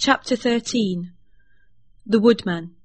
Chapter 13. The Woodman.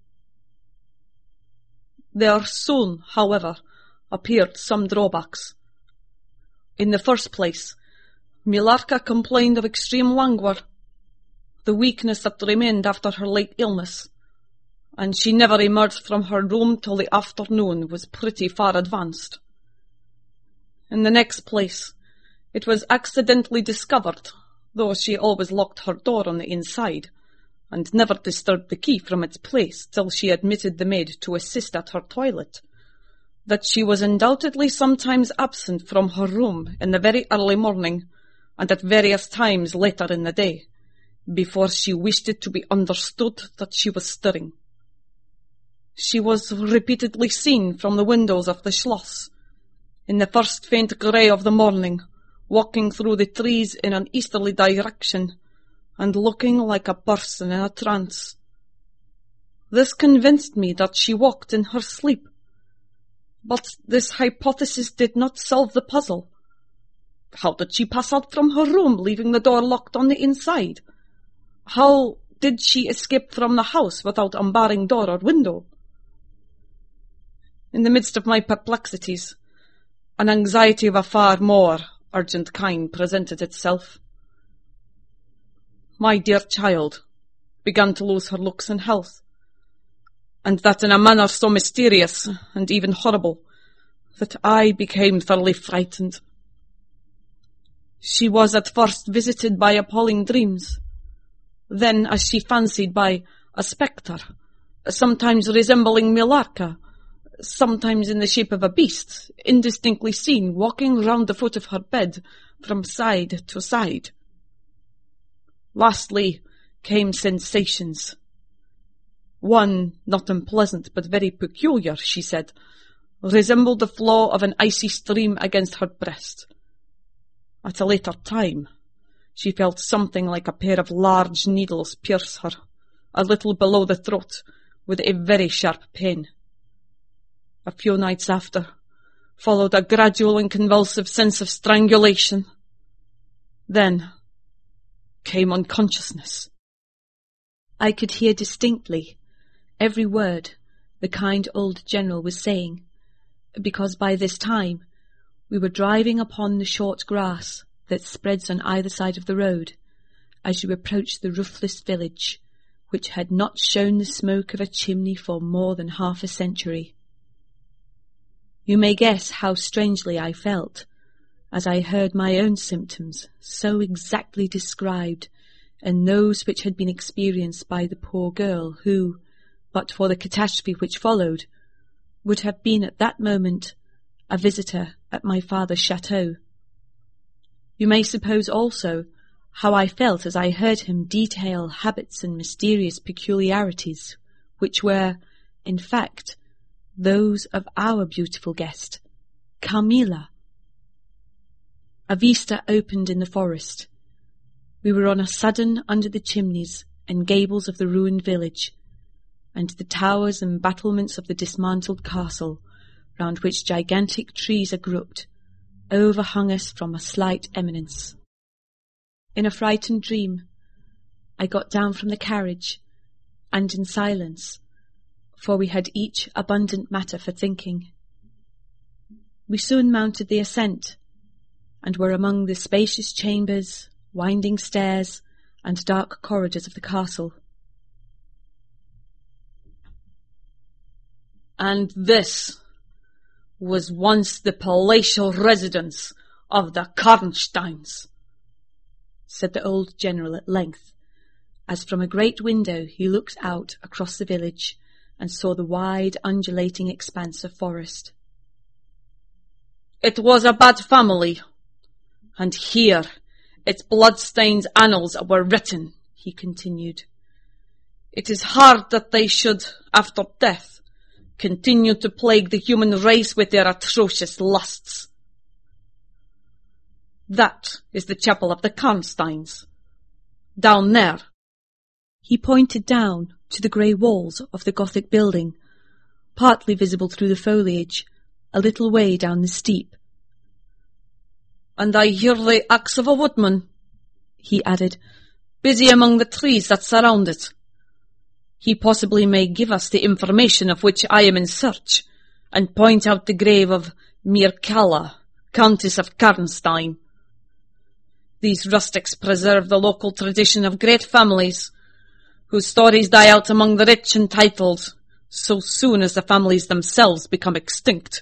There soon, however, appeared some drawbacks. In the first place, Millarca complained of extreme languor, the weakness that remained after her late illness, and she never emerged from her room till the afternoon was pretty far advanced. In the next place, it was accidentally discovered, though she always locked her door on the inside, and never disturbed the key from its place till she admitted the maid to assist at her toilet, that she was undoubtedly sometimes absent from her room in the very early morning, and at various times later in the day, before she wished it to be understood that she was stirring. She was repeatedly seen from the windows of the Schloss, in the first faint grey of the morning, walking through the trees in an easterly direction, and looking like a person in a trance. This convinced me that she walked in her sleep. But this hypothesis did not solve the puzzle. How did she pass out from her room, leaving the door locked on the inside? How did she escape from the house without unbarring door or window? In the midst of my perplexities, an anxiety of a far more urgent kind presented itself. My dear child began to lose her looks and health, and that in a manner so mysterious and even horrible that I became thoroughly frightened. She was at first visited by appalling dreams, then, as she fancied, by a spectre, sometimes resembling Millarca, sometimes in the shape of a beast, indistinctly seen walking round the foot of her bed from side to side. Lastly came sensations. One, not unpleasant, but very peculiar, she said, resembled the flow of an icy stream against her breast. At a later time, she felt something like a pair of large needles pierce her, a little below the throat, with a very sharp pain. A few nights after, followed a gradual and convulsive sense of strangulation. Then came unconsciousness. I could hear distinctly every word the kind old general was saying, because by this time we were driving upon the short grass that spreads on either side of the road as you approach the roofless village, which had not shown the smoke of a chimney for more than half a century. You may guess how strangely I felt as I heard my own symptoms so exactly described, and those which had been experienced by the poor girl who, but for the catastrophe which followed, would have been at that moment a visitor at my father's chateau. You may suppose also how I felt as I heard him detail habits and mysterious peculiarities which were, in fact, those of our beautiful guest, Carmilla. A vista opened in the forest. We were on a sudden under the chimneys and gables of the ruined village, and the towers and battlements of the dismantled castle, round which gigantic trees are grouped, overhung us from a slight eminence. In a frightened dream, I got down from the carriage, and in silence, for we had each abundant matter for thinking. We soon mounted the ascent, and were among the spacious chambers, winding stairs, and dark corridors of the castle. And this was once the palatial residence of the Karnsteins, said the old general at length, as from a great window he looked out across the village and saw the wide undulating expanse of forest. It was a bad family, and here its blood-stained annals were written, he continued. It is hard that they should, after death, continue to plague the human race with their atrocious lusts. That is the chapel of the Karnsteins. Down there. He pointed down to the grey walls of the Gothic building, partly visible through the foliage, a little way down the steep. And I hear the axe of a woodman, he added, busy among the trees that surround it. He possibly may give us the information of which I am in search, and point out the grave of Mircalla, Countess of Karnstein. These rustics preserve the local tradition of great families, whose stories die out among the rich and titled so soon as the families themselves become extinct.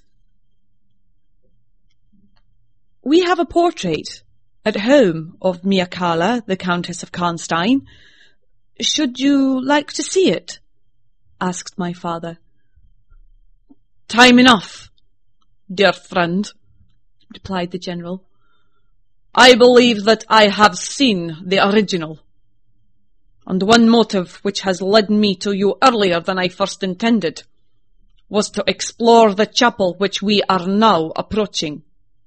We have a portrait at home of Mircalla, the Countess of Karnstein. Should you like to see it? Asked my father. Time enough, dear friend, replied the general. I believe that I have seen the original, and one motive which has led me to you earlier than I first intended was to explore the chapel which we are now approaching.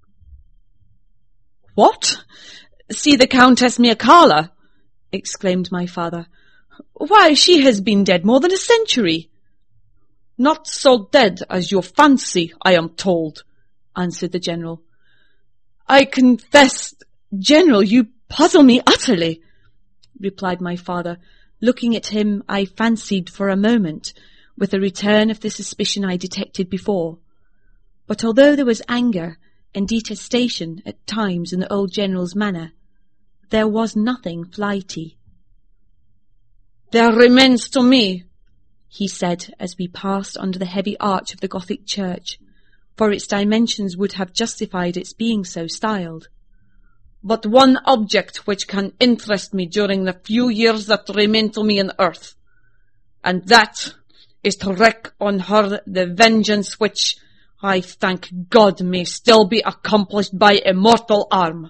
What? See the Countess Mircalla? Exclaimed my father. Why, she has been dead more than a century. Not so dead as you fancy, I am told, answered the general. I confess, General, you puzzle me utterly, replied my father, looking at him, I fancied for a moment, with a return of the suspicion I detected before. But although there was anger and detestation at times in the old general's manner, there was nothing flighty. There remains to me, he said as we passed under the heavy arch of the Gothic church, for its dimensions would have justified its being so styled, but one object which can interest me during the few years that remain to me on earth, and that is to wreak on her the vengeance which, I thank God, may still be accomplished by a mortal arm.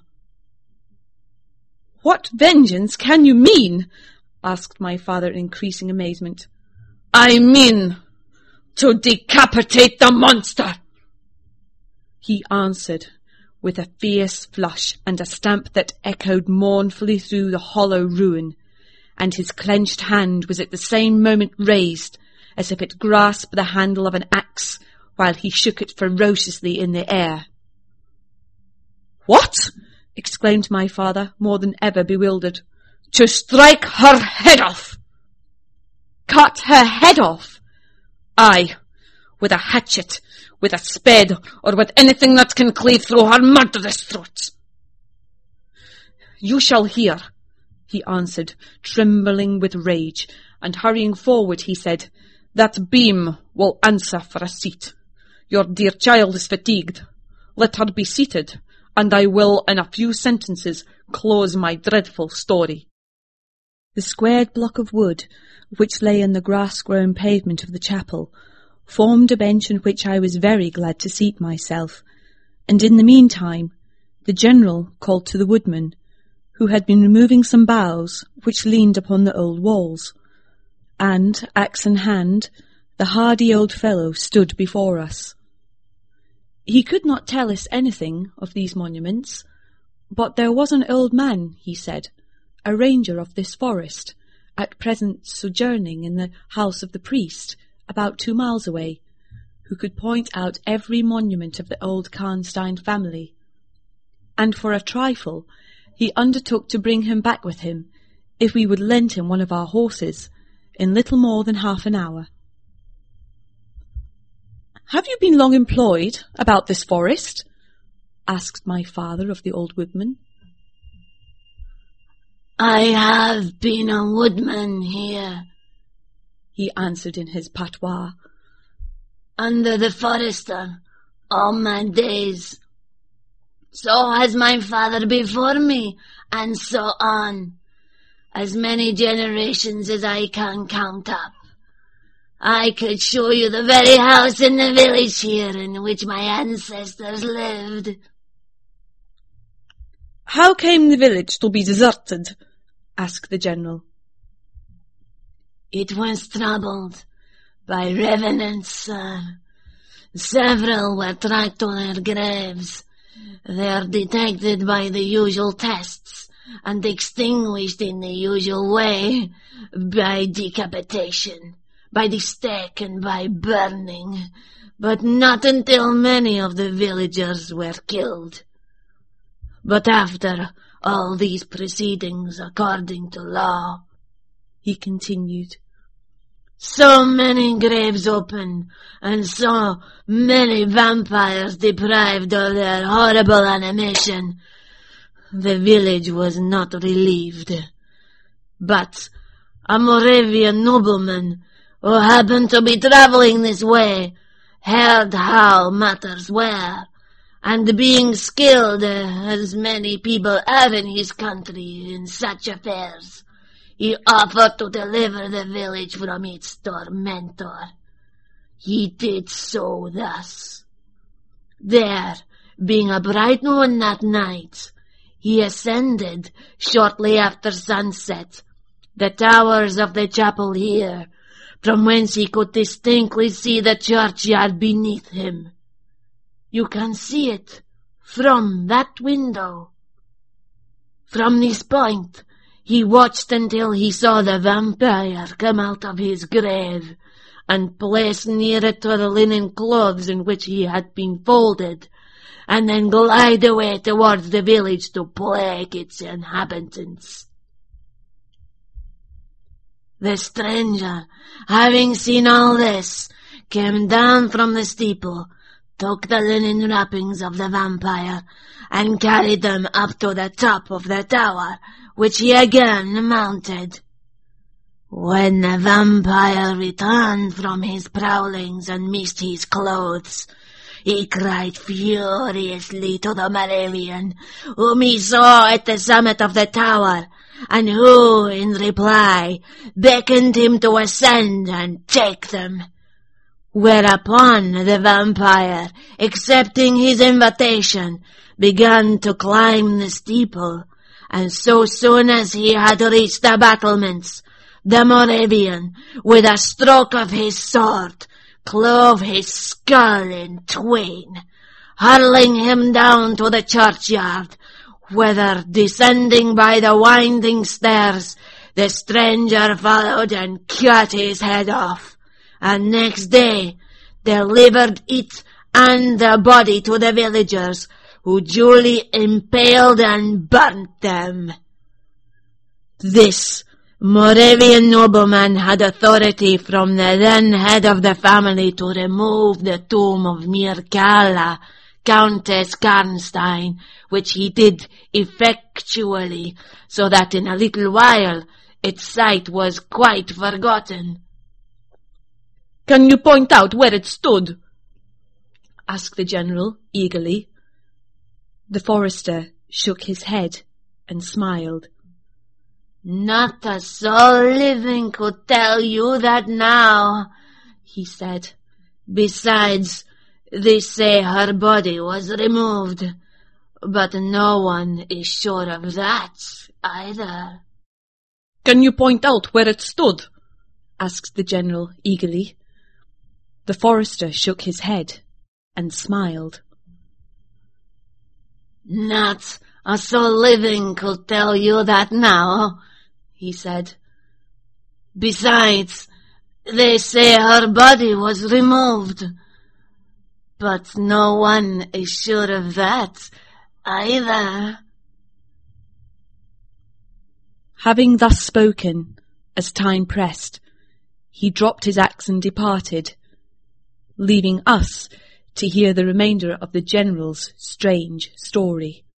What vengeance can you mean? Asked my father in increasing amazement. I mean to decapitate the monster, he answered, with a fierce flush and a stamp that echoed mournfully through the hollow ruin, and his clenched hand was at the same moment raised, as if it grasped the handle of an axe, while he shook it ferociously in the air. What? Exclaimed my father, more than ever bewildered. To strike her head off. Cut her head off? Aye, with a hatchet, with a spade, or with anything that can cleave through her murderous throat. You shall hear, he answered, trembling with rage, and hurrying forward he said, That beam will answer for a seat. Your dear child is fatigued. Let her be seated, and I will, in a few sentences, close my dreadful story. The squared block of wood, which lay on the grass-grown pavement of the chapel, formed a bench on which I was very glad to seat myself, and in the meantime the general called to the woodman, who had been removing some boughs which leaned upon the old walls, and, axe in hand, the hardy old fellow stood before us. He could not tell us anything of these monuments, but there was an old man, he said, a ranger of this forest, at present sojourning in the house of the priest, about 2 miles away, who could point out every monument of the old Karnstein family, and for a trifle he undertook to bring him back with him, if we would lend him one of our horses, in little more than half an hour. Have you been long employed about this forest? Asked my father of the old woodman. I have been a woodman here, he answered in his patois, under the forester all my days. So has my father before me, and so on, as many generations as I can count up. I could show you the very house in the village here in which my ancestors lived. How came the village to be deserted? Asked the general. It was troubled by revenants, sir. Several were tracked to their graves. They are detected by the usual tests and extinguished in the usual way, by decapitation, by the stake and by burning, but not until many of the villagers were killed. But after all these proceedings according to law," he continued. "So many graves open, and so many vampires deprived of their horrible animation. The village was not relieved. But a Moravian nobleman who happened to be travelling this way heard how matters were, and being skilled as many people are in his country in such affairs, he offered to deliver the village from its tormentor. He did so thus. There, being a bright moon that night, he ascended, shortly after sunset, the towers of the chapel here, from whence he could distinctly see the churchyard beneath him. You can see it from that window. From this point, he watched until he saw the vampire come out of his grave, and place near it to the linen clothes in which he had been folded, and then glide away towards the village to plague its inhabitants. The stranger, having seen all this, came down from the steeple, took the linen wrappings of the vampire, and carried them up to the top of the tower, which he again mounted. When the vampire returned from his prowlings and missed his clothes, he cried furiously to the Moravian, whom he saw at the summit of the tower, and who, in reply, beckoned him to ascend and take them. Whereupon the vampire, accepting his invitation, began to climb the steeple, and so soon as he had reached the battlements, the Moravian, with a stroke of his sword, clove his skull in twain, hurling him down to the churchyard, whither, descending by the winding stairs, the stranger followed and cut his head off, and next day delivered it and the body to the villagers, who duly impaled and burnt them. This Moravian nobleman had authority from the then head of the family to remove the tomb of Mircalla, Countess Karnstein, which he did effectually, so that in a little while its site was quite forgotten. "Can you point out where it stood?" asked the general eagerly. The forester shook his head and smiled. "Not a soul living could tell you that now," he said. "Besides, they say her body was removed, but no one is sure of that either." "Can you point out where it stood?" asked the general eagerly. The forester shook his head and smiled. "Not a soul living could tell you that now," he said. "Besides, they say her body was removed, but no one is sure of that either." Having thus spoken, as time pressed, he dropped his axe and departed, leaving us to hear the remainder of the general's strange story.